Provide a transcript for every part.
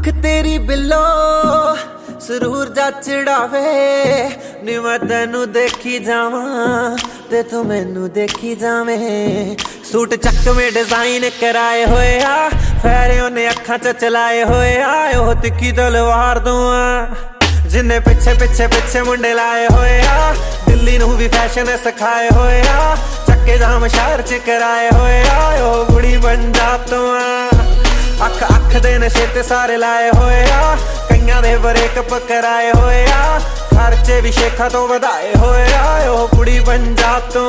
अख तेरी बिल्लो सुरूर जा चढ़ावे नी मैं तेनू देखी जावा ते तू मैनू देखी जावे। सूट चक में डिजाइन कराए होए आ फैरे उन्हें अखा च चलाए होए आ ओ तिक्की तलवार दूआ जिन्ने पिछे पिछे पिछे मुंडे लाए होए आ दिल्ली नू भी फैशन सिखाए होए आ चक्के जाम शहर च कराए होए आ ओ बुढ़ी बन जा तू अख अख दे नशे ते सारे लाए होए आ कईयां दे ब्रेकअप कराए होए आ खर्चे भी शेखा तो वधाए होए आ ओ बुढ़ी बन जा तू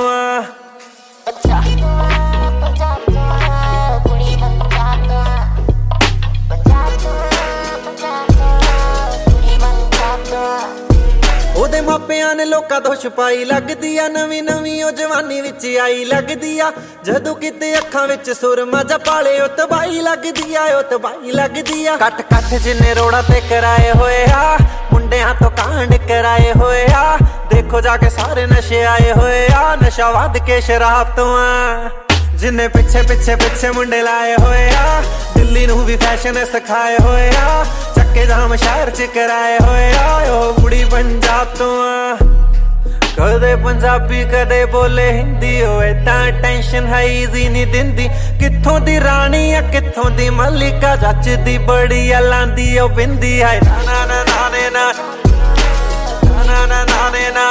ओदे मापियां ने लोकां तो छुपाई लगदी आ नवीं नवीं ओ जवानी विच आई लगदी आ जदों किते अखां विच सुरमा जा पाले ओ तबाही लगदी आ ओ तबाही लगदी आ कट कट जिन्ने रोड़ा ते कराए होए आ मुंडियां तो कांड कराए होए आ देखो जाके सारे नशे आए होए आ नशा वध के शराब तो जिन्ने पिछे पिछे पिछे मुंडे लाए होए आ दिल्ली नू भी फैशन सिखाए होए आ चक्के जाम शहर च कराए होए आ ओ बुढ़ी पंजाब तो कदे पंजाबी कदे बोले हिंदी होए तां टेंशन है इजी नहीं दिंदी कित्थों दी रानी आ कित्थों दी मलिका जचदी बड़ी आ लांदी ओ बिंदी है ना ना ना ना ना ना ना ना ना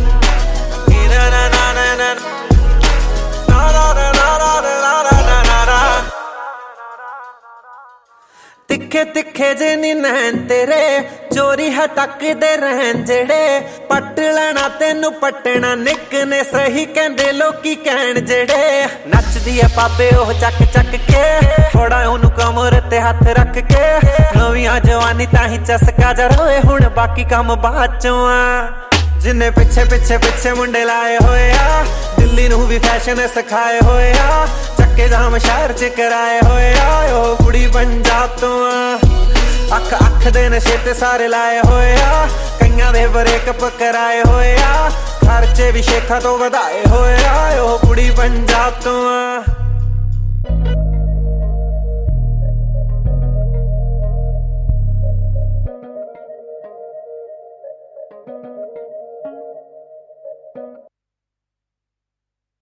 तिखे तिखे जे नी नैन तेरे चोरी हटक दे रहन जेड़े पट लेना तेनू पटना निक ने सही कहंदे लोकी कहण जेड़े नचदी है पापे ओह चक चक के थोड़ा ओनू कमर ते हथ रख के नवीं जवानी ताही चसका जरोए हुण बाकी काम बाद चों जिन्ने पिछे पिछे पिछे मुंडे लाए होए आ दिल्ली नू भी फैशन सिखाए होए आ चक्के जाम शहर च कराए होए आ ओ बुढ़ी पंजाब तो अख अख दे नशे ते सारे लाए होए आ कईयां दे ब्रेकअप कराए होए आ खर्चे भी शेखा तो वधाए होए आ ओ बुढ़ी पंजाब तो